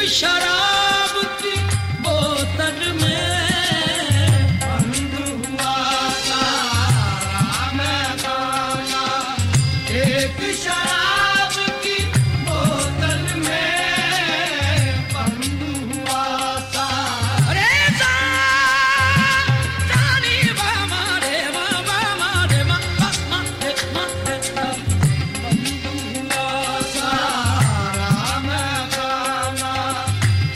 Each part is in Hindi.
शराब की बोतल में बंद हुआ सारा मैं गाना। एक शराब की बोतल में बंद हुआ सारा। अरे जानी बामा रे बामा रे बामा रे बंद हुआ सारा मैं गाना।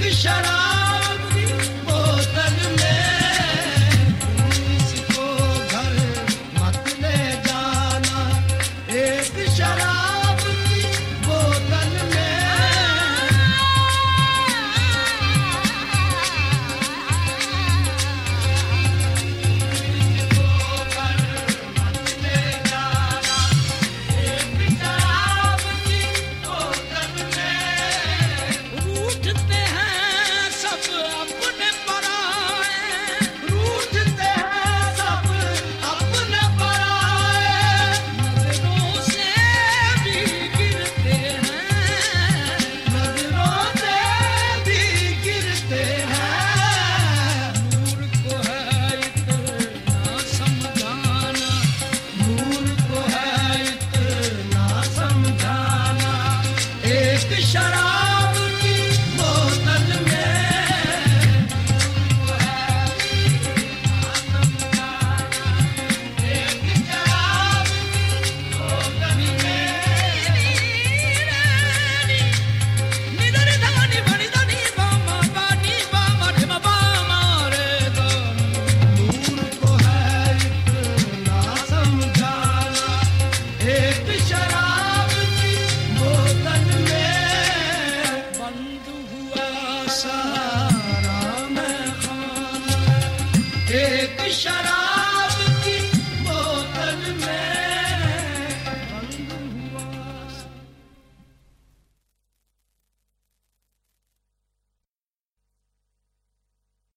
शराब की बोतल में इसको घर मत ले जाना, एक शराब की बोतल में इसको घर मत ले जाना, एक शराब की बोतल में रूठते हैं सब अपने पराए, रूठते हैं सब अपने पराए, नजरों से भी गिरते हैं, नजरों से भी गिरते हैं। नूर को है इतना समझाना, नूर को है इतना समझाना, एक शराब की बोतल में नूर को है इतना समझाना, एक शराब की बोतल में निधर धानी बनी धनी बामा बानी बामा रे बामा रे गा। नूर को है इतना समझाना, एक शराब की बोतल में बंद हुआ सारा मैं खाना, एक शराब